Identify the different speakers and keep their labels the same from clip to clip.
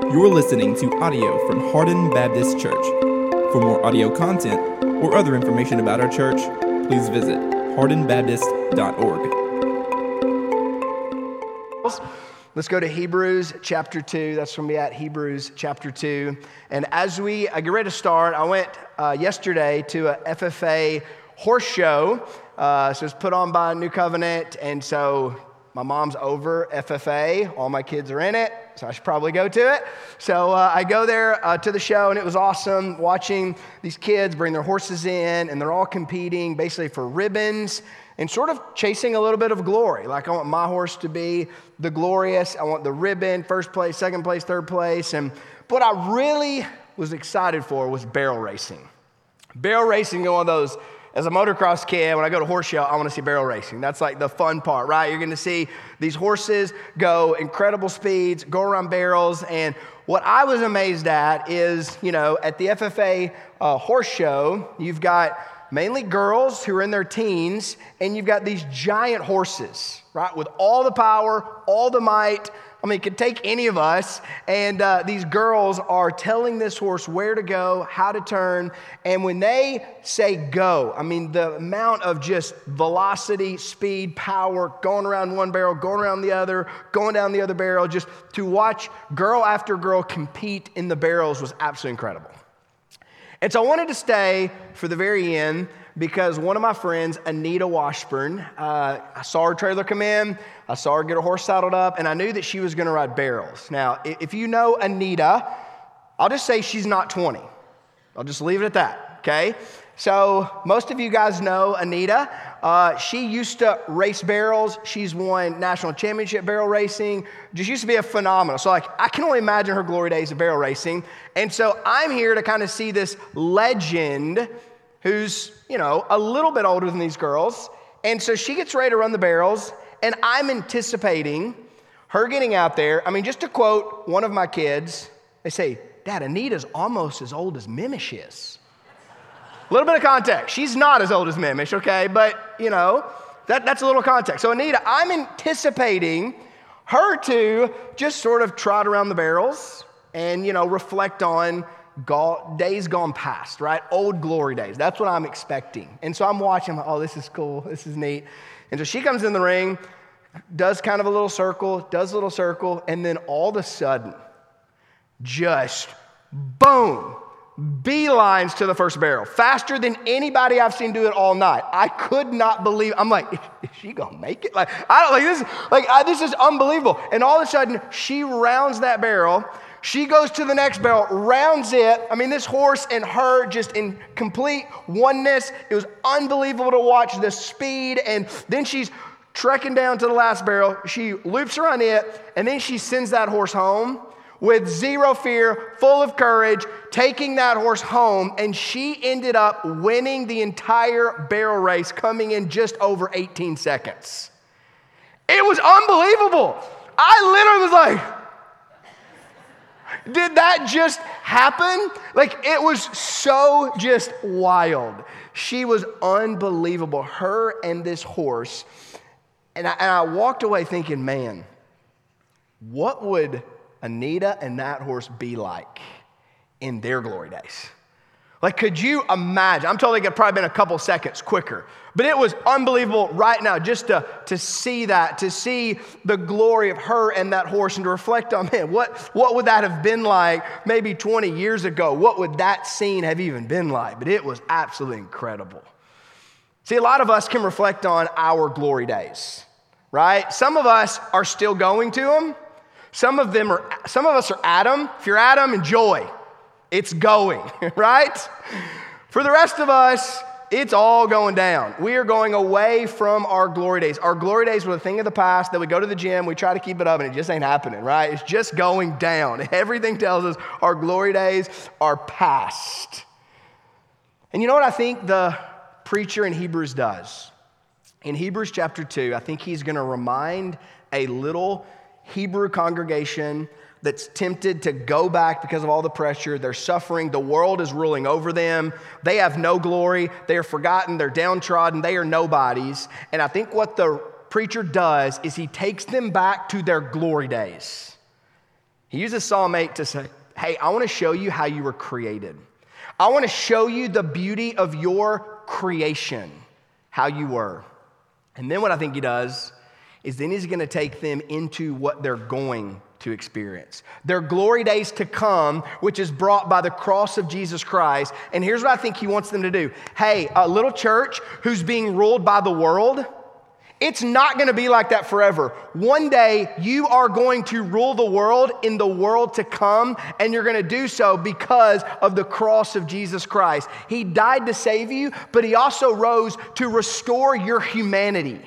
Speaker 1: You're listening to audio from Hardin Baptist Church. For more audio content or other information about our church, please visit hardinbaptist.org.
Speaker 2: Let's go to Hebrews chapter 2. That's where we're at, Hebrews chapter 2. And as we get ready to start, I went yesterday to a FFA horse show. So it's put on by New Covenant. And so my mom's over FFA. All my kids are in it, so I should probably go to it. So I go there to the show, and it was awesome watching these kids bring their horses in, and they're all competing basically for ribbons and sort of chasing a little bit of glory. Like, I want my horse to be the glorious. I want the ribbon, first place, second place, third place. And what I really was excited for was barrel racing. Barrel racing, one of those. As a motocross kid, when I go to horse show, I want to see barrel racing. That's like the fun part, right? You're going to see these horses go incredible speeds, go around barrels. And what I was amazed at is, at the FFA horse show, you've got mainly girls who are in their teens, and you've got these giant horses, right? With all the power, all the might. I mean, it could take any of us, and these girls are telling this horse where to go, how to turn, and when they say go, I mean, the amount of just velocity, speed, power, going around one barrel, going around the other, going down the other barrel, just to watch girl after girl compete in the barrels was absolutely incredible. And so I wanted to stay for the very end because one of my friends, Anita Washburn, I saw her trailer come in, I saw her get her horse saddled up, and I knew that she was going to ride barrels. Now, if you know Anita, I'll just say she's not 20. I'll just leave it at that, okay? So most of you guys know Anita. She used to race barrels. She's won national championship barrel racing. Just used to be a phenomenal. So I can only imagine her glory days of barrel racing. And so I'm here to kind of see this legend who's, a little bit older than these girls. And so she gets ready to run the barrels, and I'm anticipating her getting out there. I mean, just to quote one of my kids, they say, "Dad, Anita's almost as old as Mimish is." A little bit of context. She's not as old as Mimish, okay? But, that's a little context. So Anita, I'm anticipating her to just sort of trot around the barrels and, reflect on days gone past, right? Old glory days. That's what I'm expecting. And so I'm watching, I'm like, oh, this is cool. This is neat. And so she comes in the ring, does kind of a little circle, and then all of a sudden, just boom, beelines to the first barrel. Faster than anybody I've seen do it all night. I could not believe, I'm like, is she gonna make it? This is unbelievable. And all of a sudden, she rounds that barrel. She goes to the next barrel, rounds it. I mean, this horse and her just in complete oneness. It was unbelievable to watch the speed. And then she's trekking down to the last barrel. She loops around it, and then she sends that horse home with zero fear, full of courage, taking that horse home. And she ended up winning the entire barrel race, coming in just over 18 seconds. It was unbelievable. I literally was like, did that just happen? It was so just wild. She was unbelievable, her and this horse. And I walked away thinking, man, what would Anita and that horse be like in their glory days? Could you imagine? I'm totally could probably been a couple seconds quicker, but it was unbelievable right now just to see that, to see the glory of her and that horse, and to reflect on, man, what would that have been like maybe 20 years ago? What would that scene have even been like? But it was absolutely incredible. See, a lot of us can reflect on our glory days, right? Some of us are still going to them. Some of us are at them. If you're at them, enjoy. It's going, right? For the rest of us, it's all going down. We are going away from our glory days. Our glory days were the thing of the past that we go to the gym, we try to keep it up, and it just ain't happening, right? It's just going down. Everything tells us our glory days are past. And you know what I think the preacher in Hebrews does? In Hebrews chapter 2, I think he's going to remind a little Hebrew congregation that's tempted to go back because of all the pressure. They're suffering. The world is ruling over them. They have no glory. They are forgotten. They're downtrodden. They are nobodies. And I think what the preacher does is he takes them back to their glory days. He uses Psalm 8 to say, hey, I want to show you how you were created. I want to show you the beauty of your creation, how you were. And then what I think he does is then he's going to take them into what they're going to experience. Their glory days to come, which is brought by the cross of Jesus Christ. And here's what I think he wants them to do. Hey, a little church who's being ruled by the world, it's not going to be like that forever. One day, you are going to rule the world in the world to come, and you're going to do so because of the cross of Jesus Christ. He died to save you, but he also rose to restore your humanity,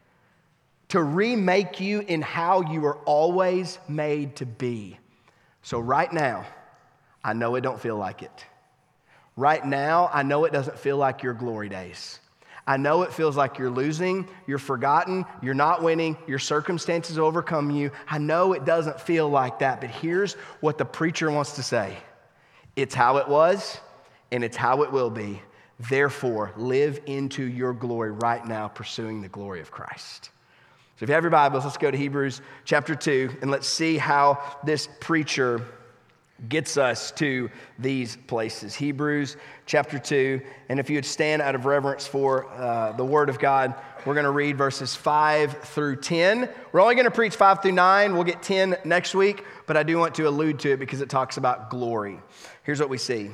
Speaker 2: to remake you in how you were always made to be. So right now, I know it don't feel like it. Right now, I know it doesn't feel like your glory days. I know it feels like you're losing, you're forgotten, you're not winning, your circumstances overcome you. I know it doesn't feel like that, but here's what the preacher wants to say. It's how it was, and it's how it will be. Therefore, live into your glory right now, pursuing the glory of Christ. So if you have your Bibles, let's go to Hebrews chapter 2, and let's see how this preacher gets us to these places. Hebrews chapter 2, and if you would stand out of reverence for the Word of God, we're going to read verses 5 through 10. We're only going to preach 5 through 9. We'll get 10 next week, but I do want to allude to it because it talks about glory. Here's what we see.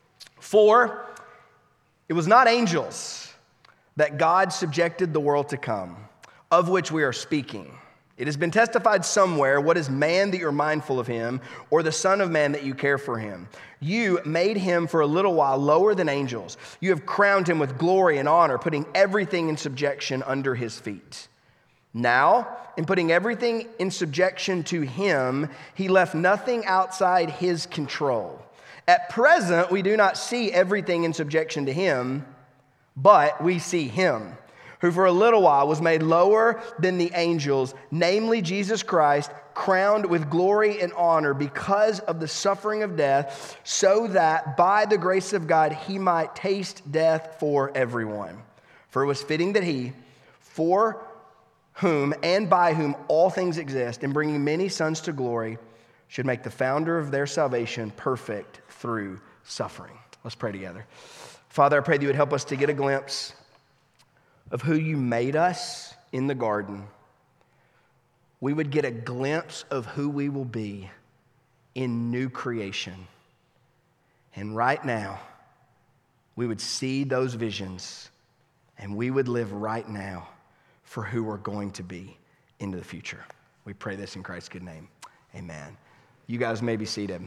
Speaker 2: For it was not angels that God subjected the world to come, of which we are speaking. It has been testified somewhere, what is man that you're mindful of him, or the son of man that you care for him? You made him for a little while lower than angels. You have crowned him with glory and honor, putting everything in subjection under his feet. Now, in putting everything in subjection to him, he left nothing outside his control. At present, we do not see everything in subjection to him, but we see him, who for a little while was made lower than the angels, namely Jesus Christ, crowned with glory and honor because of the suffering of death, so that by the grace of God he might taste death for everyone. For it was fitting that he, for whom and by whom all things exist, in bringing many sons to glory, should make the founder of their salvation perfect through suffering. Let's pray together. Father, I pray that you would help us to get a glimpse of who you made us in the garden. We would get a glimpse of who we will be in new creation. And right now, we would see those visions and we would live right now for who we're going to be into the future. We pray this in Christ's good name. Amen. You guys may be seated.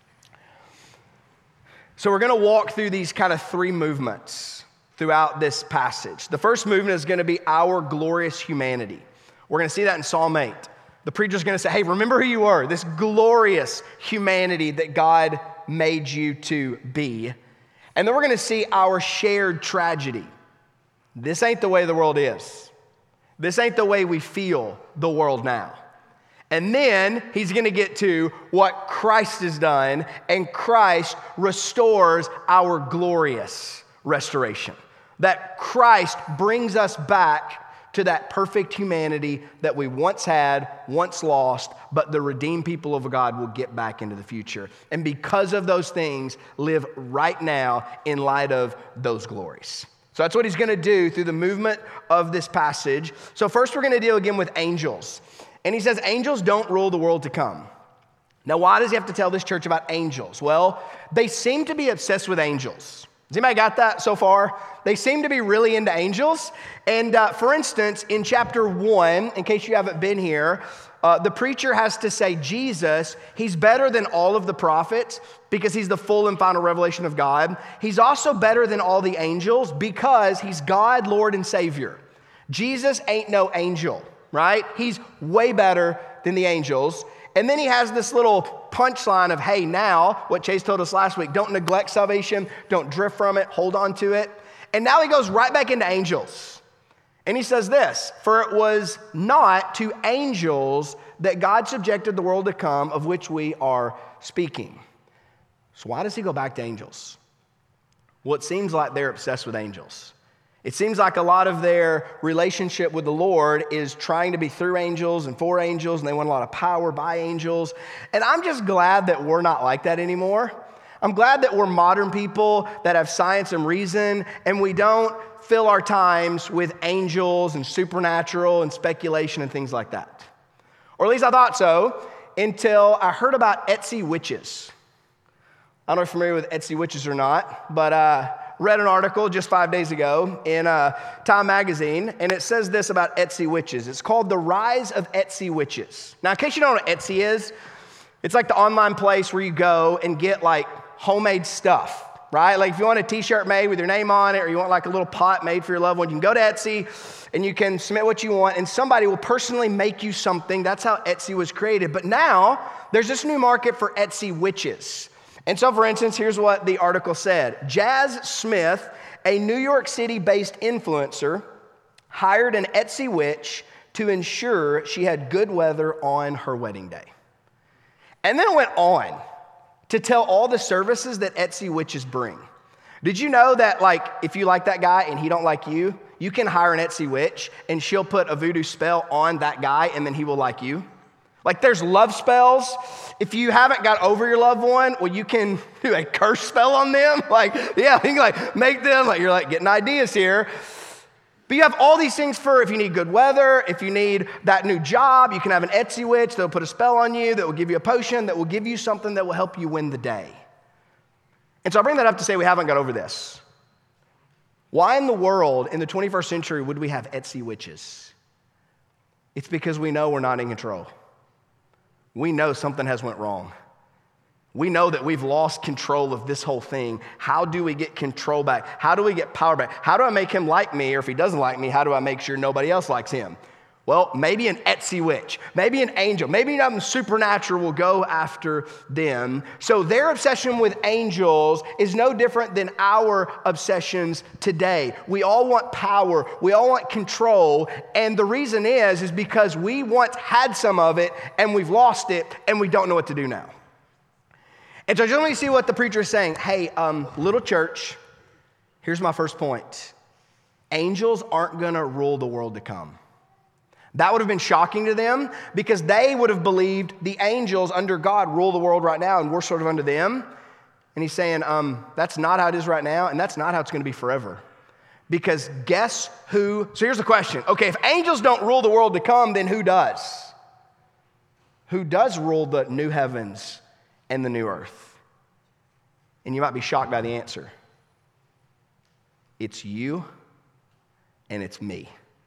Speaker 2: So we're going to walk through these kind of three movements throughout this passage. The first movement is going to be our glorious humanity. We're going to see that in Psalm 8. The preacher's going to say, hey, remember who you were, this glorious humanity that God made you to be. And then we're going to see our shared tragedy. This ain't the way the world is. This ain't the way we feel the world now. And then he's going to get to what Christ has done, and Christ restores our glorious restoration. That Christ brings us back to that perfect humanity that we once had, once lost, but the redeemed people of God will get back into the future. And because of those things, live right now in light of those glories. So that's what he's going to do through the movement of this passage. So first we're going to deal again with angels. And he says angels don't rule the world to come. Now why does he have to tell this church about angels? Well, they seem to be obsessed with angels. Has anybody got that so far? They seem to be really into angels. And for instance, in chapter 1, in case you haven't been here, the preacher has to say Jesus, he's better than all of the prophets because he's the full and final revelation of God. He's also better than all the angels because he's God, Lord, and Savior. Jesus ain't no angel, right? He's way better than the angels. And then he has this little punchline of, hey, now, what Chase told us last week, don't neglect salvation, don't drift from it, hold on to it. And now he goes right back into angels. And he says this, for it was not to angels that God subjected the world to come, of which we are speaking. So why does he go back to angels? Well, it seems like they're obsessed with angels. It seems like a lot of their relationship with the Lord is trying to be through angels and for angels, and they want a lot of power by angels. And I'm just glad that we're not like that anymore. I'm glad that we're modern people that have science and reason, and we don't fill our times with angels and supernatural and speculation and things like that. Or at least I thought so until I heard about Etsy witches. I don't know if you're familiar with Etsy witches or not, but read an article just 5 days ago in Time Magazine, and it says this about Etsy witches. It's called The Rise of Etsy Witches. Now, in case you don't know what Etsy is, it's like the online place where you go and get like homemade stuff, right? Like if you want a t-shirt made with your name on it, or you want like a little pot made for your loved one, you can go to Etsy and you can submit what you want, and somebody will personally make you something. That's how Etsy was created. But now there's this new market for Etsy witches. And so, for instance, here's what the article said. Jazz Smith, a New York City-based influencer, hired an Etsy witch to ensure she had good weather on her wedding day. And then it went on to tell all the services that Etsy witches bring. Did you know that, like, if you like that guy and he don't like you, you can hire an Etsy witch and she'll put a voodoo spell on that guy and then he will like you? Like there's love spells. If you haven't got over your loved one, well, you can do a curse spell on them. Like, yeah, you can like make them, like you're like getting ideas here. But you have all these things for if you need good weather, if you need that new job, you can have an Etsy witch that'll put a spell on you, that will give you a potion, that will give you something that will help you win the day. And so I bring that up to say we haven't got over this. Why in the world in the 21st century would we have Etsy witches? It's because we know we're not in control. We know something has went wrong. We know that we've lost control of this whole thing. How do we get control back? How do we get power back? How do I make him like me? Or if he doesn't like me, how do I make sure nobody else likes him? Well, maybe an Etsy witch, maybe an angel, maybe something supernatural will go after them. So their obsession with angels is no different than our obsessions today. We all want power, we all want control, and the reason is because we once had some of it and we've lost it and we don't know what to do now. And so just let me see what the preacher is saying. Hey, little church, here's my first point. Angels aren't gonna rule the world to come. That would have been shocking to them because they would have believed the angels under God rule the world right now and we're sort of under them. And he's saying, that's not how it is right now and that's not how it's going to be forever. Because guess who? So here's the question. Okay, if angels don't rule the world to come, then who does? Who does rule the new heavens and the new earth? And you might be shocked by the answer. It's you and it's me.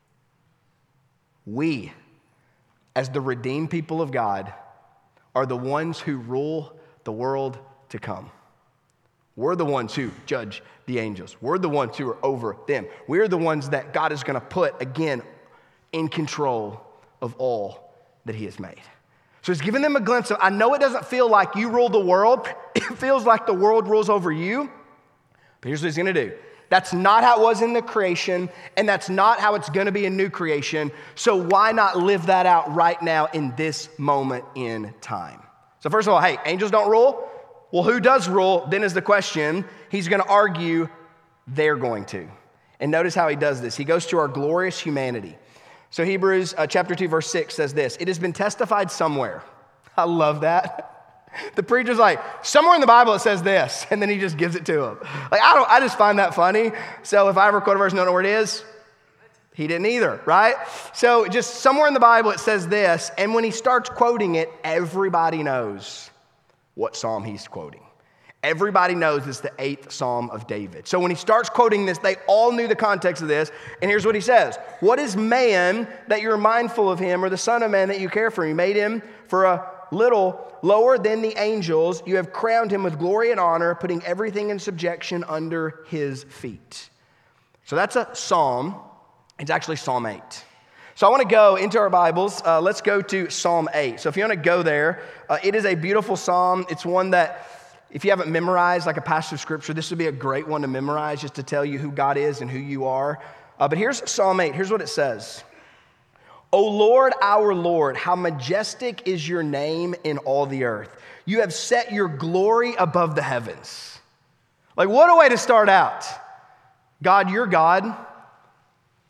Speaker 2: We, as the redeemed people of God, are the ones who rule the world to come. We're the ones who judge the angels. We're the ones who are over them. We're the ones that God is going to put, again, in control of all that he has made. So he's giving them a glimpse of, I know it doesn't feel like you rule the world. It feels like the world rules over you. But here's what he's going to do. That's not how it was in the creation, and that's not how it's going to be in new creation. So why not live that out right now in this moment in time? So first of all, hey, angels don't rule. Well, who does rule? Then is the question. He's going to argue they're going to. And notice how he does this. He goes to our glorious humanity. So Hebrews chapter 2, verse 6 says this. It has been testified somewhere. I love that. The preacher's like, somewhere in the Bible it says this, and then he just gives it to him. Like, I just find that funny. So if I ever quote a verse and don't know where it is, he didn't either, right? So just somewhere in the Bible it says this, and when he starts quoting it, everybody knows what psalm he's quoting. Everybody knows it's the 8th Psalm of David. So when he starts quoting this, they all knew the context of this, and here's what he says. What is man that you're mindful of him, or the son of man that you care for him? You made him for a little lower than the angels. You have crowned him with glory and honor, putting everything in subjection under his feet. So that's a psalm. It's actually Psalm 8. So I want to go into our Bibles. Let's go to Psalm 8. So if you want to go there, it is a beautiful psalm. It's one that, if you haven't memorized like a passage of scripture, this would be a great one to memorize just to tell you who God is and who you are. But here's Psalm 8. Here's what it says. O Lord, our Lord, how majestic is your name in all the earth. You have set your glory above the heavens. Like, what a way to start out. God, you're God.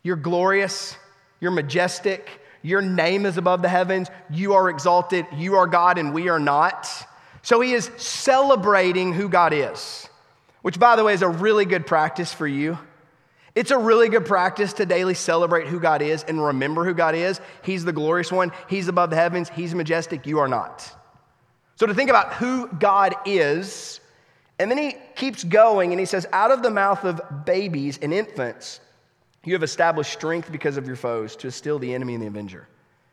Speaker 2: You're glorious. You're majestic. Your name is above the heavens. You are exalted. You are God and we are not. So he is celebrating who God is, which, by the way, is a really good practice for you. It's a really good practice to daily celebrate who God is and remember who God is. He's the glorious one. He's above the heavens. He's majestic. You are not. So to think about who God is, and then he keeps going and he says, out of the mouth of babies and infants, you have established strength because of your foes to still the enemy and the avenger.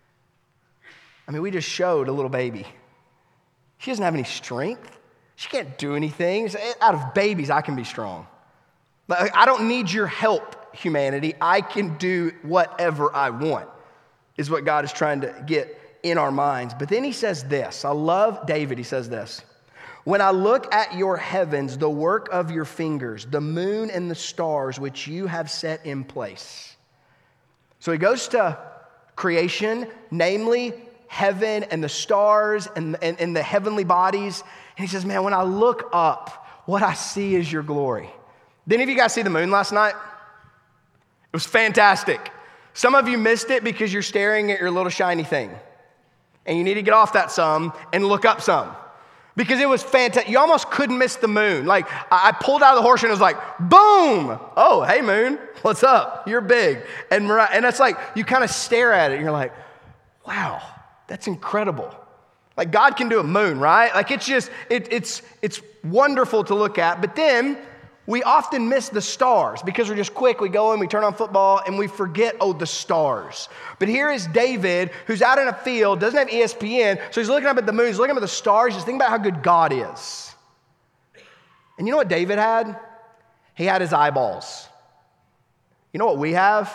Speaker 2: I mean, we just showed a little baby. She doesn't have any strength. She can't do anything. Out of babies, I can be strong. I don't need your help, humanity. I can do whatever I want, is what God is trying to get in our minds. But then he says this. I love David. He says this. When I look at your heavens, the work of your fingers, the moon and the stars which you have set in place. So he goes to creation, namely heaven and the stars and the heavenly bodies. And he says, man, when I look up, what I see is your glory. Did any of you guys see the moon last night? It was fantastic. Some of you missed it because you're staring at your little shiny thing. And you need to get off that some and look up some. Because it was fantastic. You almost couldn't miss the moon. Like, I pulled out of the horse and it was like, boom! Oh, hey, moon. What's up? You're big. And it's like, you kind of stare at it and you're like, wow, that's incredible. Like, God can do a moon, right? Like, it's just, it's wonderful to look at. But then, we often miss the stars because we're just quick. We go in, we turn on football, and we forget, the stars. But here is David, who's out in a field, doesn't have ESPN, so he's looking up at the moon, he's looking up at the stars, just think about how good God is. And you know what David had? He had his eyeballs. You know what we have?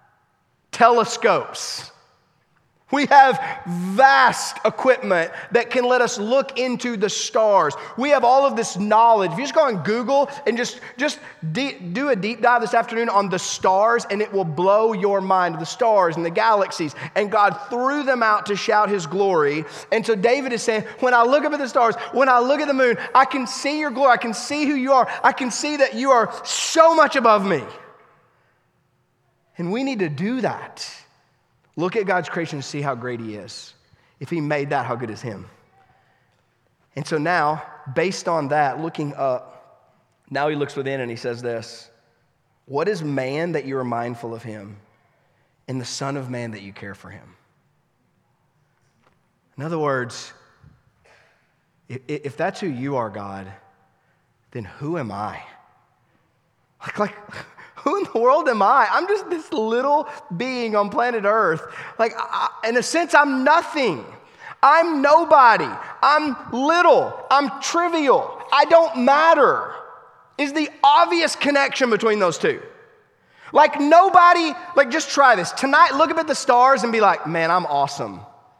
Speaker 2: Telescopes. We have vast equipment that can let us look into the stars. We have all of this knowledge. If you just go on Google and just do a deep dive this afternoon on the stars, and it will blow your mind. The stars and the galaxies. And God threw them out to shout his glory. And so David is saying, when I look up at the stars, when I look at the moon, I can see your glory. I can see who you are. I can see that you are so much above me. And we need to do that. Look at God's creation and see how great he is. If he made that, how good is him? And so now, based on that, looking up, now he looks within and he says this. What is man that you are mindful of him, and the Son of Man that you care for him? In other words, if that's who you are, God, then who am I? Like who in the world am I? I'm just this little being on planet Earth. Like, in a sense, I'm nothing. I'm nobody. I'm little. I'm trivial. I don't matter. Is the obvious connection between those two. Like nobody, like just try this. Tonight, look up at the stars and be like, man, I'm awesome.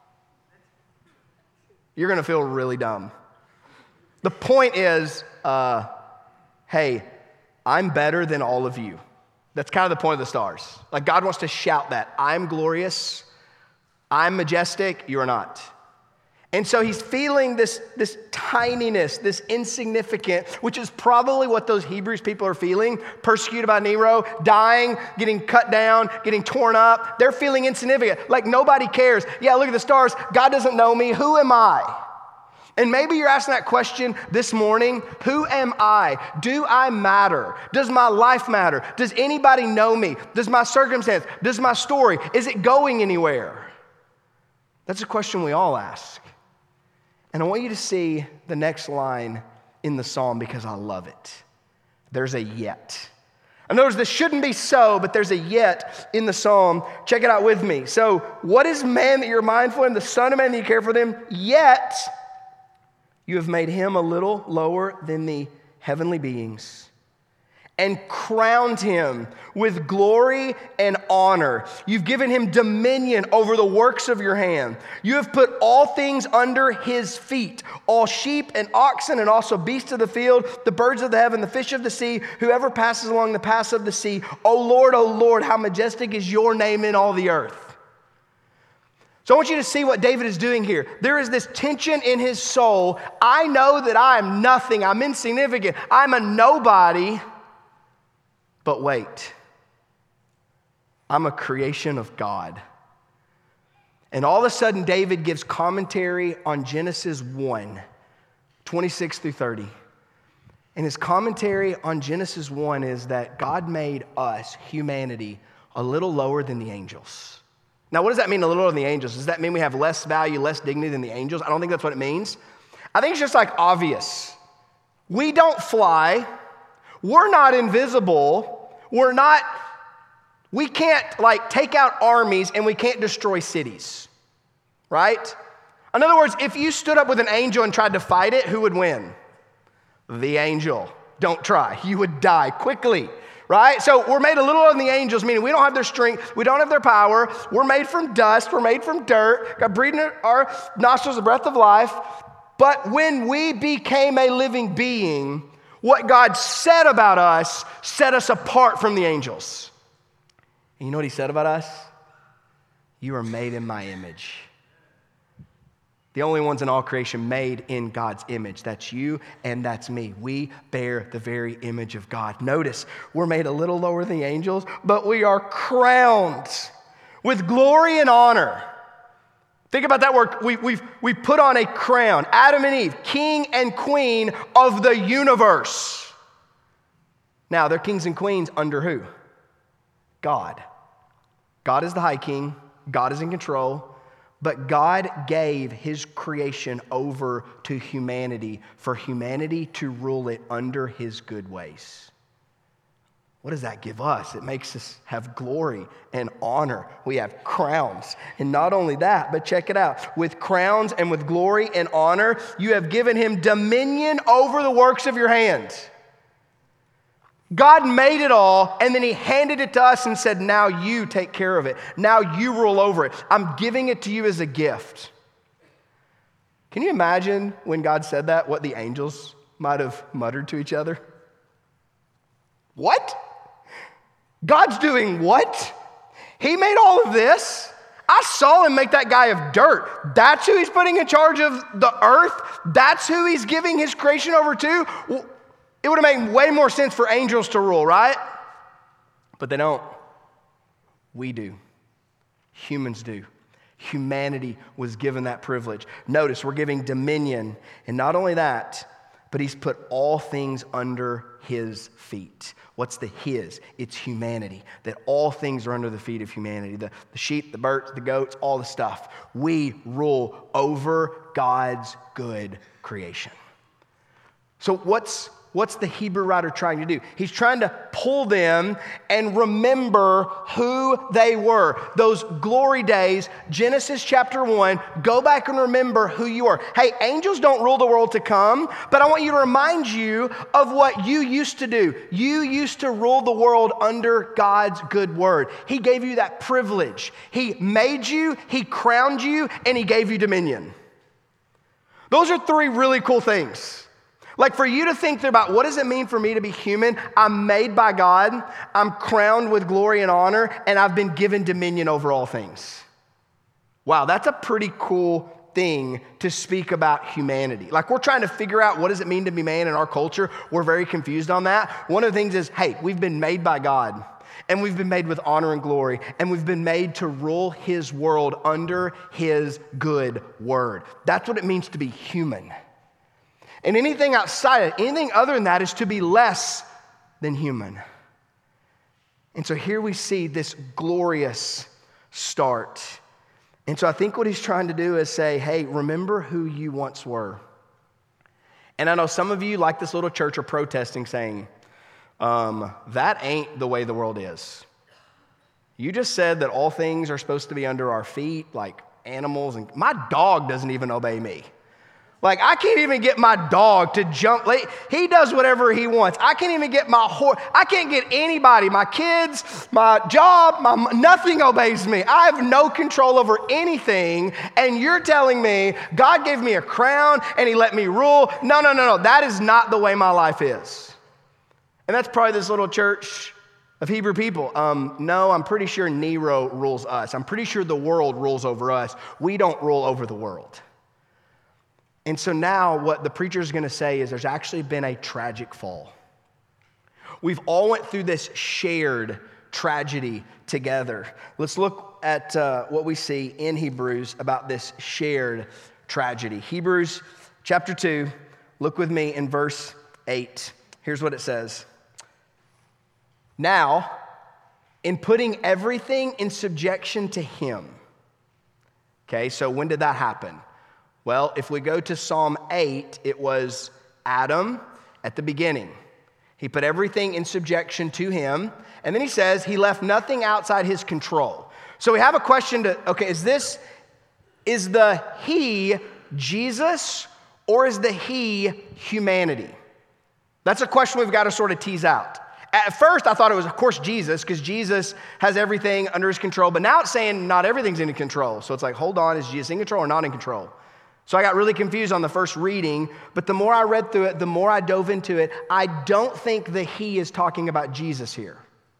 Speaker 2: You're going to feel really dumb. The point is, hey, I'm better than all of you. That's kind of the point of the stars. Like God wants to shout that. I'm glorious. I'm majestic. You are not. And so he's feeling this tininess, this insignificant, which is probably what those Hebrews people are feeling. Persecuted by Nero, dying, getting cut down, getting torn up. They're feeling insignificant. Like nobody cares. Yeah, look at the stars. God doesn't know me. Who am I? And maybe you're asking that question this morning. Who am I? Do I matter? Does my life matter? Does anybody know me? Does my circumstance, does my story, is it going anywhere? That's a question we all ask. And I want you to see the next line in the psalm because I love it. There's a yet. In other words, this shouldn't be so, but there's a yet in the psalm. Check it out with me. So, what is man that you're mindful of, the Son of Man that you care for them? Yet you have made him a little lower than the heavenly beings and crowned him with glory and honor. You've given him dominion over the works of your hand. You have put all things under his feet, all sheep and oxen and also beasts of the field, the birds of the heaven, the fish of the sea, whoever passes along the paths of the sea. O Lord, how majestic is your name in all the earth. So I want you to see what David is doing here. There is this tension in his soul. I know that I am nothing. I'm insignificant. I'm a nobody. But wait, I'm a creation of God. And all of a sudden, David gives commentary on Genesis 1, 26 through 30. And his commentary on Genesis 1 is that God made us, humanity, a little lower than the angels. Now, what does that mean, a little lower than the angels? Does that mean we have less value, less dignity than the angels? I don't think that's what it means. I think it's just like obvious. We don't fly. We're not invisible. We can't like take out armies and we can't destroy cities, right? In other words, if you stood up with an angel and tried to fight it, who would win? The angel. Don't try. You would die quickly, right? So we're made a little lower than the angels, meaning we don't have their strength. We don't have their power. We're made from dust. We're made from dirt. God breathed in our nostrils the breath of life. But when we became a living being, what God said about us set us apart from the angels. And you know what he said about us? You are made in my image. The only ones in all creation made in God's image. That's you and that's me. We bear the very image of God. Notice, we're made a little lower than the angels, but we are crowned with glory and honor. Think about that word. We put on a crown. Adam and Eve, king and queen of the universe. Now, they're kings and queens under who? God. God is the high king. God is in control. But God gave his creation over to humanity for humanity to rule it under his good ways. What does that give us? It makes us have glory and honor. We have crowns. And not only that, but check it out. With crowns and with glory and honor, you have given him dominion over the works of your hands. God made it all, and then he handed it to us and said, now you take care of it. Now you rule over it. I'm giving it to you as a gift. Can you imagine when God said that, what the angels might have muttered to each other? What? God's doing what? He made all of this. I saw him make that guy of dirt. That's who he's putting in charge of the earth. That's who he's giving his creation over to. Well, it would have made way more sense for angels to rule, right? But they don't. We do. Humans do. Humanity was given that privilege. Notice, we're giving dominion. And not only that, but he's put all things under his feet. What's the his? It's humanity. That all things are under the feet of humanity. The sheep, the birds, the goats, all the stuff. We rule over God's good creation. So what's the Hebrew writer trying to do? He's trying to pull them and remember who they were. Those glory days, Genesis chapter 1, go back and remember who you are. Hey, angels don't rule the world to come, but I want you to remind you of what you used to do. You used to rule the world under God's good word. He gave you that privilege. He made you, he crowned you, and he gave you dominion. Those are three really cool things. Like for you to think about what does it mean for me to be human? I'm made by God, I'm crowned with glory and honor, and I've been given dominion over all things. Wow, that's a pretty cool thing to speak about humanity. Like we're trying to figure out what does it mean to be man in our culture. We're very confused on that. One of the things is, hey, we've been made by God, and we've been made with honor and glory, and we've been made to rule his world under his good word. That's what it means to be human. And anything outside, anything other than that is to be less than human. And so here we see this glorious start. And so I think what he's trying to do is say, hey, remember who you once were. And I know some of you, like this little church, are protesting saying, that ain't the way the world is. You just said that all things are supposed to be under our feet, like animals, and my dog doesn't even obey me. Like, I can't even get my dog to jump. He does whatever he wants. I can't even get my horse. I can't get anybody, my kids, my job, nothing obeys me. I have no control over anything. And you're telling me God gave me a crown and he let me rule. No. That is not the way my life is. And that's probably this little church of Hebrew people. No, I'm pretty sure Nero rules us. I'm pretty sure the world rules over us. We don't rule over the world. And so now what the preacher is going to say is there's actually been a tragic fall. We've all went through this shared tragedy together. Let's look at what we see in Hebrews about this shared tragedy. Hebrews chapter 2, look with me in verse 8. Here's what it says. Now, in putting everything in subjection to him. Okay, so when did that happen? Well, if we go to Psalm 8, it was Adam at the beginning. He put everything in subjection to him, and then he says he left nothing outside his control. So we have a question is the he Jesus, or is the he humanity? That's a question we've got to sort of tease out. At first, I thought it was, of course, Jesus, because Jesus has everything under his control. But now it's saying not everything's in control. So it's like, hold on, is Jesus in control or not in control? So I got really confused on the first reading. But the more I read through it, the more I dove into it, I don't think the he is talking about Jesus here.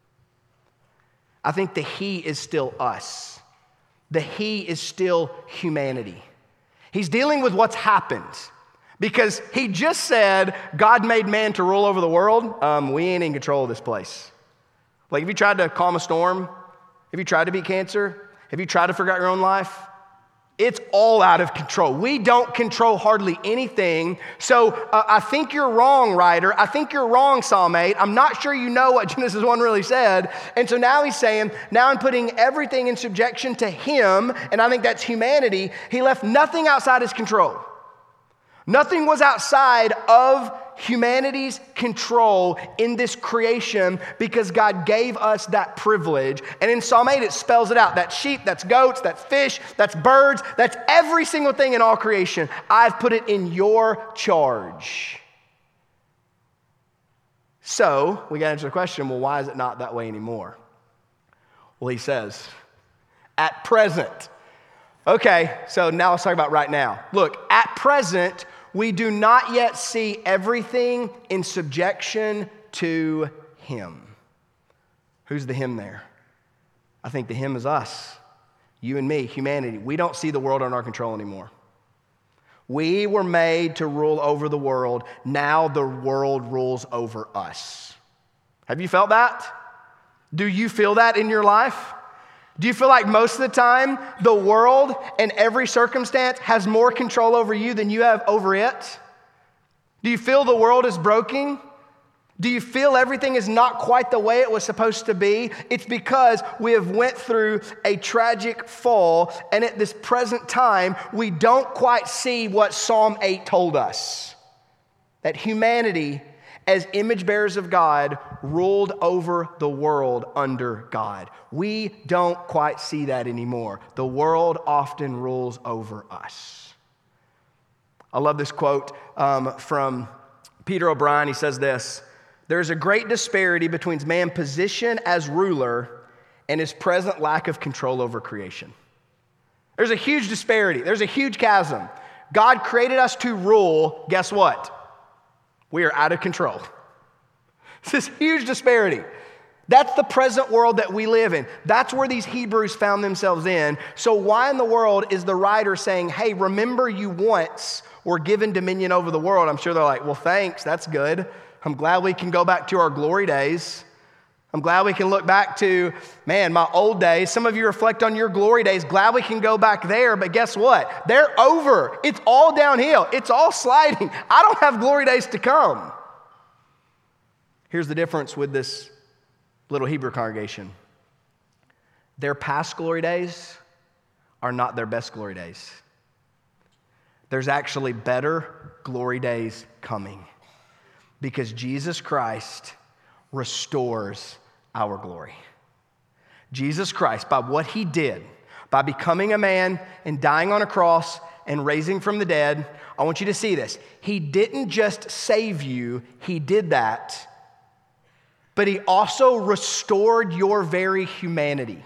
Speaker 2: I think the he is still us. The he is still humanity. He's dealing with what's happened. Because he just said, God made man to rule over the world. We ain't in control of this place. Like, have you tried to calm a storm? Have you tried to beat cancer? Have you tried to figure out your own life? It's all out of control. We don't control hardly anything. So I think you're wrong, writer. I think you're wrong, Psalm 8. I'm not sure you know what Genesis 1 really said. And so now he's saying, now I'm putting everything in subjection to him, and I think that's humanity. He left nothing outside his control. Nothing was outside of humanity's control in this creation because God gave us that privilege. And in Psalm 8, it spells it out. That's sheep, that's goats, that's fish, that's birds, that's every single thing in all creation. I've put it in your charge. So we got to answer the question, well, why is it not that way anymore? Well, he says, at present. Okay, so now let's talk about right now. Look, at present, we do not yet see everything in subjection to him. Who's the him there? I think the him is us, you and me, humanity. We don't see the world under our control anymore. We were made to rule over the world. Now the world rules over us. Have you felt that? Do you feel that in your life? Do you feel like most of the time the world and every circumstance has more control over you than you have over it? Do you feel the world is broken? Do you feel everything is not quite the way it was supposed to be? It's because we have went through a tragic fall, and at this present time, we don't quite see what Psalm 8 told us. That humanity, as image bearers of God, ruled over the world under God. We don't quite see that anymore. The world often rules over us. I love this quote from Peter O'Brien. He says this: "There is a great disparity between man's position as ruler and his present lack of control over creation." There's a huge disparity. There's a huge chasm. God created us to rule. Guess what? We are out of control. It's this huge disparity. That's the present world that we live in. That's where these Hebrews found themselves in. So why in the world is the writer saying, hey, remember you once were given dominion over the world? I'm sure they're like, well, thanks, that's good. I'm glad we can go back to our glory days. I'm glad we can look back to, man, my old days. Some of you reflect on your glory days. Glad we can go back there, but guess what? They're over. It's all downhill. It's all sliding. I don't have glory days to come. Here's the difference with this little Hebrew congregation. Their past glory days are not their best glory days. There's actually better glory days coming because Jesus Christ restores our glory. Jesus Christ, by what he did, by becoming a man and dying on a cross and raising from the dead, I want you to see this. He didn't just save you, he did that, but he also restored your very humanity.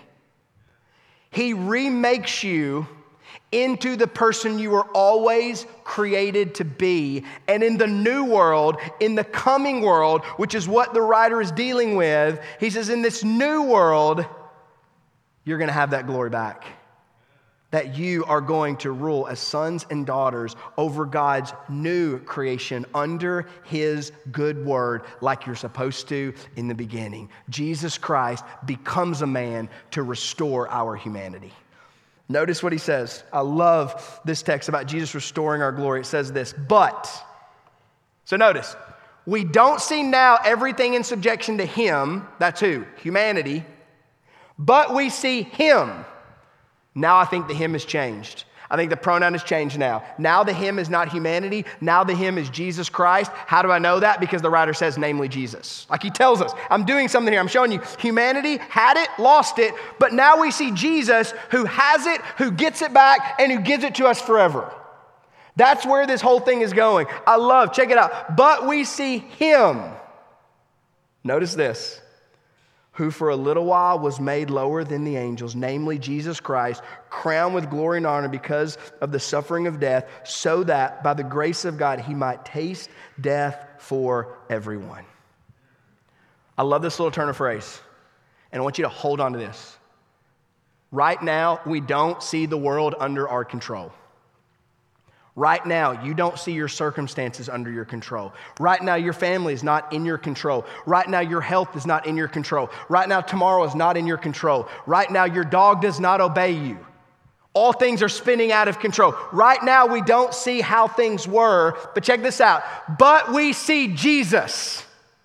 Speaker 2: He remakes you into the person you were always created to be. And in the new world, in the coming world, which is what the writer is dealing with, he says, in this new world, you're going to have that glory back. that you are going to rule as sons and daughters over God's new creation under his good word like you're supposed to in the beginning. Jesus Christ becomes a man to restore our humanity. Notice what he says. I love this text about Jesus restoring our glory. It says this, so notice, we don't see now everything in subjection to him, that's who? Humanity, but we see him. Now I think the him has changed. I think the pronoun has changed now. Now the him is not humanity. Now the him is Jesus Christ. How do I know that? Because the writer says, namely Jesus. Like he tells us, I'm doing something here. I'm showing you humanity had it, lost it, but now we see Jesus who has it, who gets it back, and who gives it to us forever. That's where this whole thing is going. Check it out. But we see him. Notice this. Who for a little while was made lower than the angels, namely Jesus Christ, crowned with glory and honor because of the suffering of death, so that by the grace of God he might taste death for everyone. I love this little turn of phrase, and I want you to hold on to this. Right now, we don't see the world under our control. Right now, you don't see your circumstances under your control. Right now, your family is not in your control. Right now, your health is not in your control. Right now, tomorrow is not in your control. Right now, your dog does not obey you. All things are spinning out of control. Right now, we don't see how things were, but check this out. But we see Jesus.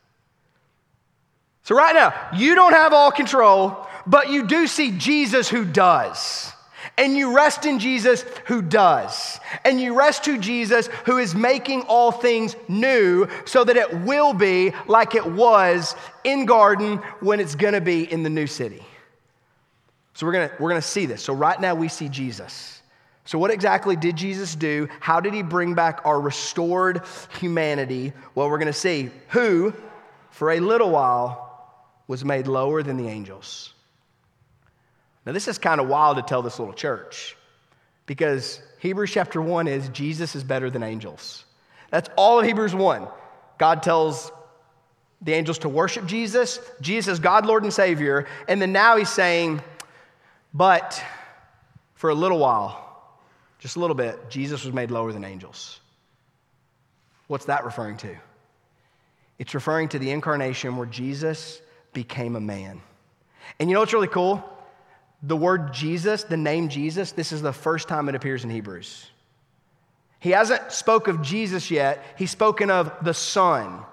Speaker 2: So right now, you don't have all control, but you do see Jesus who does. And you rest in Jesus who does. And you rest to Jesus who is making all things new so that it will be like it was in garden when it's going to be in the new city. So we're going to see this. So right now we see Jesus. So what exactly did Jesus do? How did he bring back our restored humanity? Well, we're going to see who for a little while was made lower than the angels. Now, this is kind of wild to tell this little church because Hebrews chapter 1 is Jesus is better than angels. That's all of Hebrews 1. God tells the angels to worship Jesus. Jesus is God, Lord, and Savior. And then now he's saying, but for a little while, just a little bit, Jesus was made lower than angels. What's that referring to? It's referring to the incarnation where Jesus became a man. And you know what's really cool? The word Jesus, the name Jesus, this is the first time it appears in Hebrews. He hasn't spoke of Jesus yet. He's spoken of the Son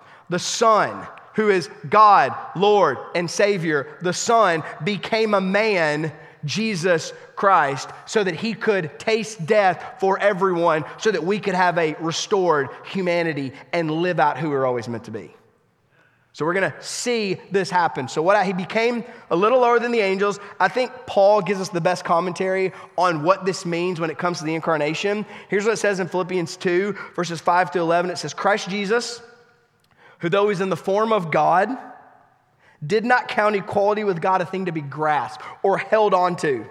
Speaker 2: who is God, Lord, and Savior. The Son became a man, Jesus Christ, so that he could taste death for everyone, so that we could have a restored humanity and live out who we're always meant to be. So we're going to see this happen. So he became a little lower than the angels. I think Paul gives us the best commentary on what this means when it comes to the incarnation. Here's what it says in Philippians 2, verses 5 to 11. It says, Christ Jesus, who though he's in the form of God, did not count equality with God a thing to be grasped or held onto,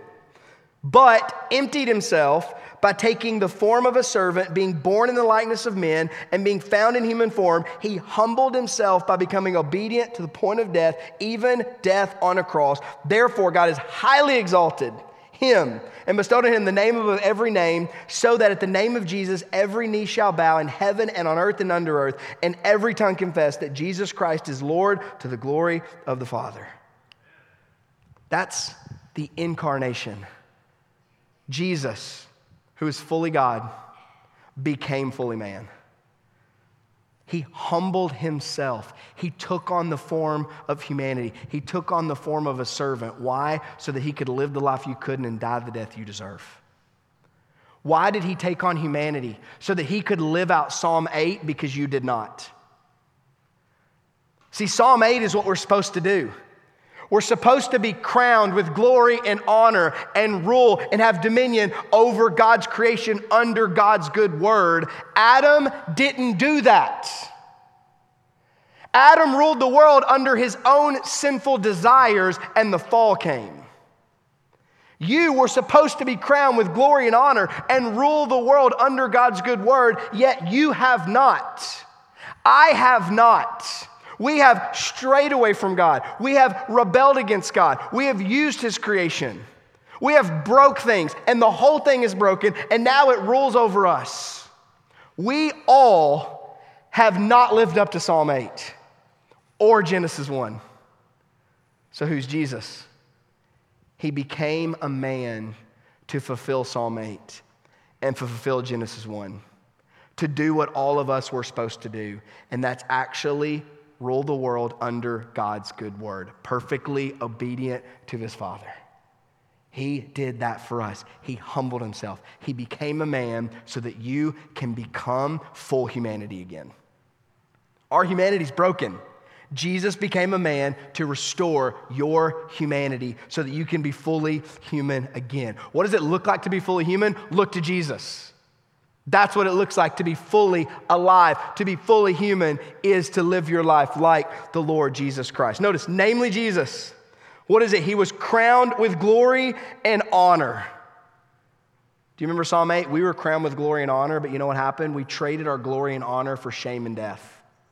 Speaker 2: but emptied himself by taking the form of a servant, being born in the likeness of men, and being found in human form. He humbled himself by becoming obedient to the point of death, even death on a cross. Therefore, God has highly exalted him and bestowed on him the name above every name, so that at the name of Jesus, every knee shall bow in heaven and on earth and under earth, and every tongue confess that Jesus Christ is Lord, to the glory of the Father. That's the incarnation. Jesus, who is fully God, became fully man. He humbled himself. He took on the form of humanity. He took on the form of a servant. Why? So that he could live the life you couldn't and die the death you deserve. Why did he take on humanity? So that he could live out Psalm 8 because you did not. See, Psalm 8 is what we're supposed to do. We're supposed to be crowned with glory and honor and rule and have dominion over God's creation under God's good word. Adam didn't do that. Adam ruled the world under his own sinful desires, and the fall came. You were supposed to be crowned with glory and honor and rule the world under God's good word, yet you have not. I have not. We have strayed away from God. We have rebelled against God. We have used his creation. We have broke things, and the whole thing is broken, and now it rules over us. We all have not lived up to Psalm 8 or Genesis 1. So who's Jesus? He became a man to fulfill Psalm 8 and fulfill Genesis 1, to do what all of us were supposed to do, and that's actually rule the world under God's good word, perfectly obedient to his Father. He did that for us. He humbled himself. He became a man so that you can become full humanity again. Our humanity's broken. Jesus became a man to restore your humanity so that you can be fully human again. What does it look like to be fully human? Look to Jesus. That's what it looks like to be fully alive. To be fully human is to live your life like the Lord Jesus Christ. Notice, namely Jesus. What is it? He was crowned with glory and honor. Do you remember Psalm 8? We were crowned with glory and honor, but you know what happened? We traded our glory and honor for shame and death.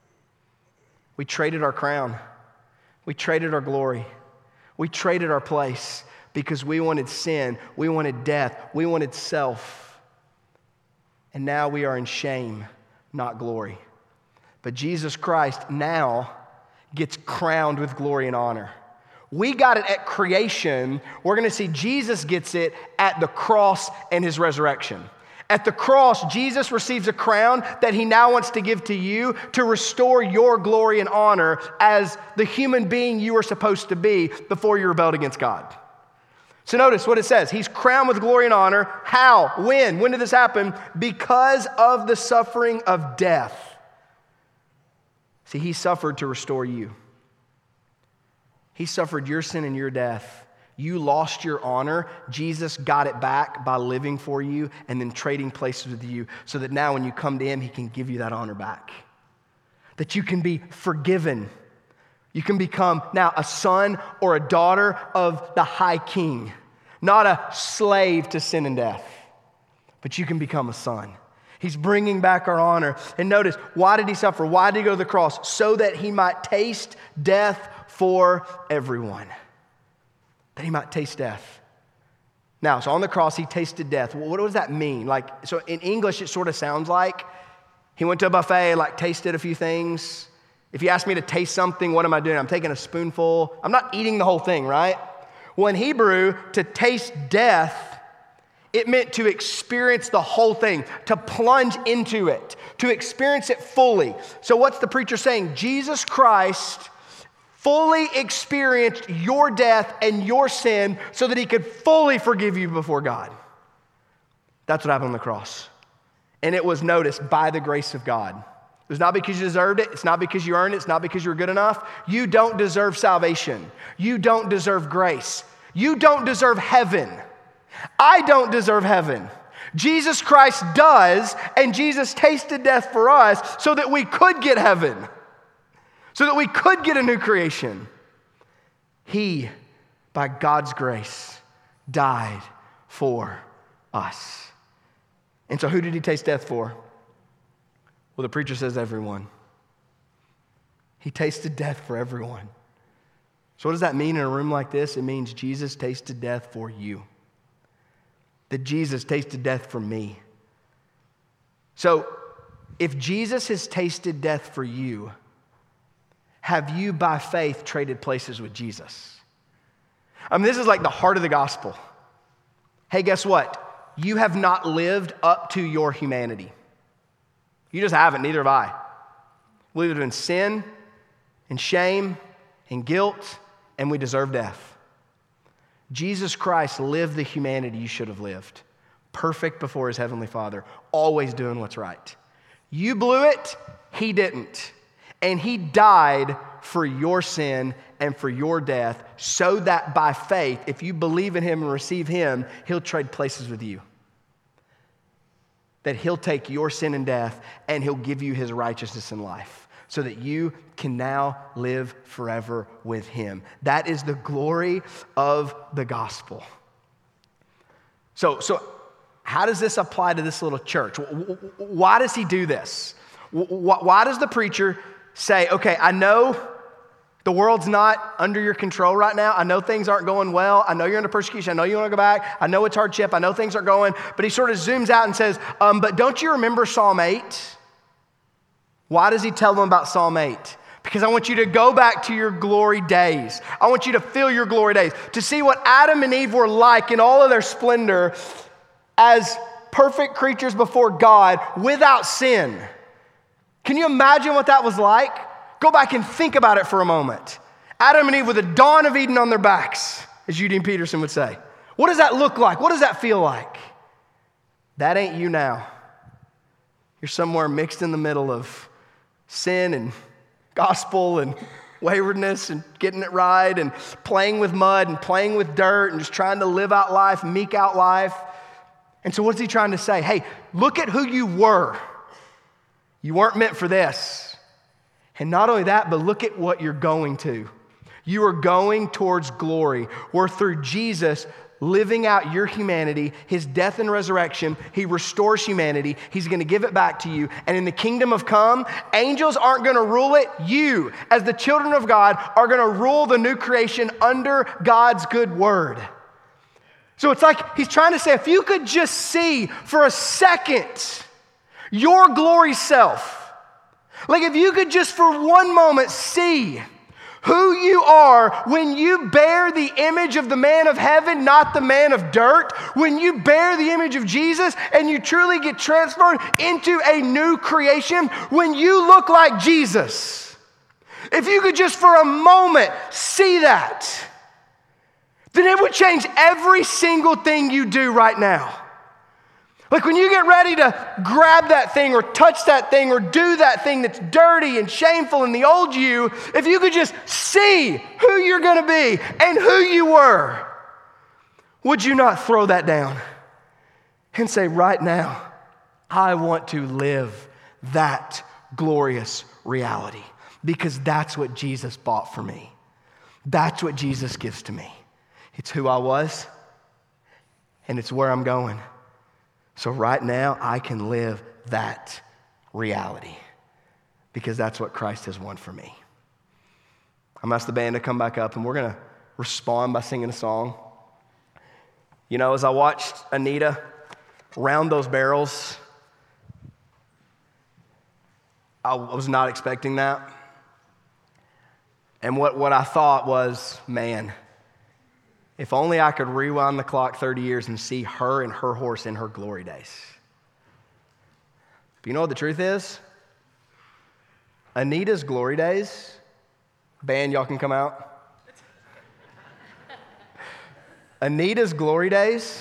Speaker 2: We traded our crown. We traded our glory. We traded our place because we wanted sin. We wanted death. We wanted self. And now we are in shame, not glory. But Jesus Christ now gets crowned with glory and honor. We got it at creation. We're going to see Jesus gets it at the cross and his resurrection. At the cross, Jesus receives a crown that he now wants to give to you to restore your glory and honor as the human being you were supposed to be before you rebelled against God. So notice what it says. He's crowned with glory and honor. How? When? When did this happen? Because of the suffering of death. See, he suffered to restore you. He suffered your sin and your death. You lost your honor. Jesus got it back by living for you and then trading places with you so that now when you come to him, he can give you that honor back. That you can be forgiven. You can become now a son or a daughter of the high king, not a slave to sin and death, but you can become a son. He's bringing back our honor. And notice, why did he suffer? Why did he go to the cross? So that he might taste death for everyone. That he might taste death. Now, so on the cross, he tasted death. Well, what does that mean? So in English, it sort of sounds like he went to a buffet, tasted a few things. If you ask me to taste something, what am I doing? I'm taking a spoonful. I'm not eating the whole thing, right? Well, in Hebrew, to taste death, it meant to experience the whole thing, to plunge into it, to experience it fully. So what's the preacher saying? Jesus Christ fully experienced your death and your sin so that he could fully forgive you before God. That's what happened on the cross. And it was noticed by the grace of God. It was not because you deserved it. It's not because you earned it. It's not because you were good enough. You don't deserve salvation. You don't deserve grace. You don't deserve heaven. I don't deserve heaven. Jesus Christ does, and Jesus tasted death for us so that we could get heaven. So that we could get a new creation. He, by God's grace, died for us. And so who did he taste death for? Well, the preacher says everyone. He tasted death for everyone. So what does that mean in a room like this? It means Jesus tasted death for you. That Jesus tasted death for me. So if Jesus has tasted death for you, have you, by faith, traded places with Jesus? I mean, this is like the heart of the gospel. Hey, guess what? You have not lived up to your humanity. You just haven't, neither have I. We live in sin and shame and guilt, and we deserve death. Jesus Christ lived the humanity you should have lived. Perfect before his heavenly Father, always doing what's right. You blew it, he didn't. And he died for your sin and for your death so that by faith, if you believe in him and receive him, he'll trade places with you. That he'll take your sin and death and he'll give you his righteousness and life so that you can now live forever with him. That is the glory of the gospel. So how does this apply to this little church? Why does he do this? Why does the preacher say, okay, I know The world's not under your control right now. I know things aren't going well. I know you're under persecution. I know you want to go back. I know it's hardship. I know things aren't going. But he sort of zooms out and says, but don't you remember Psalm 8? Why does he tell them about Psalm 8? Because I want you to go back to your glory days. I want you to feel your glory days, to see what Adam and Eve were like in all of their splendor as perfect creatures before God without sin. Can you imagine what that was like? Go back and think about it for a moment. Adam and Eve with the dawn of Eden on their backs, as Eugene Peterson would say. What does that look like? What does that feel like? That ain't you now. You're somewhere mixed in the middle of sin and gospel and waywardness and getting it right and playing with mud and playing with dirt and just trying to live out life, meek out life. And so what's he trying to say? Hey, look at who you were. You weren't meant for this. And not only that, but look at what you're going to. You are going towards glory, where through Jesus living out your humanity, his death and resurrection, he restores humanity. He's going to give it back to you. And in the kingdom of come, angels aren't going to rule it. You, as the children of God, are going to rule the new creation under God's good word. So it's like he's trying to say, if you could just see for a second your glory self, like if you could just for one moment see who you are when you bear the image of the man of heaven, not the man of dirt, when you bear the image of Jesus and you truly get transferred into a new creation, when you look like Jesus, if you could just for a moment see that, then it would change every single thing you do right now. Like when you get ready to grab that thing or touch that thing or do that thing that's dirty and shameful in the old you, if you could just see who you're going to be and who you were, would you not throw that down and say, right now, I want to live that glorious reality, because that's what Jesus bought for me. That's what Jesus gives to me. It's who I was, and it's where I'm going. So right now, I can live that reality, because that's what Christ has won for me. I'm going to ask the band to come back up, and we're going to respond by singing a song. You know, as I watched Anita round those barrels, I was not expecting that. And what I thought was, man, if only I could rewind the clock 30 years and see her and her horse in her glory days. But you know what the truth is? Anita's glory days, band, y'all can come out. Anita's glory days,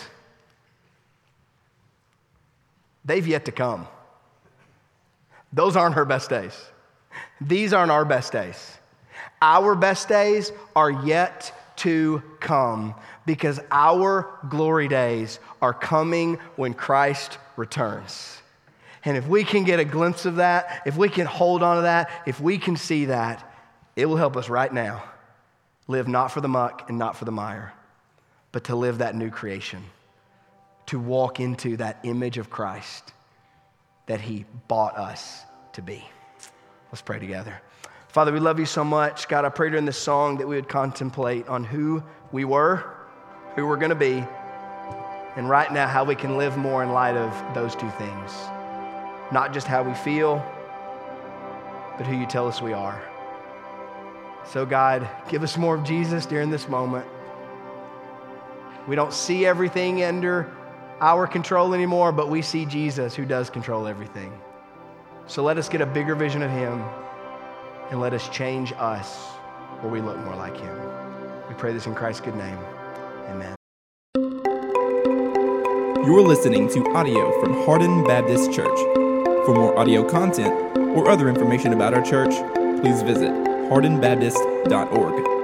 Speaker 2: they've yet to come. Those aren't her best days. These aren't our best days. Our best days are yet to come, because our glory days are coming when Christ returns. And if we can get a glimpse of that, if we can hold on to that, if we can see that, it will help us right now live not for the muck and not for the mire, but to live that new creation, to walk into that image of Christ that he bought us to be. Let's pray together. Father, we love you so much. God, I pray during this song that we would contemplate on who we were, who we're going to be, and right now how we can live more in light of those two things. Not just how we feel, but who you tell us we are. So God, give us more of Jesus during this moment. We don't see everything under our control anymore, but we see Jesus, who does control everything. So let us get a bigger vision of him, and let us change us where we look more like him. We pray this in Christ's good name. Amen.
Speaker 1: You're listening to audio from Hardin Baptist Church. For more audio content or other information about our church, please visit hardinbaptist.org.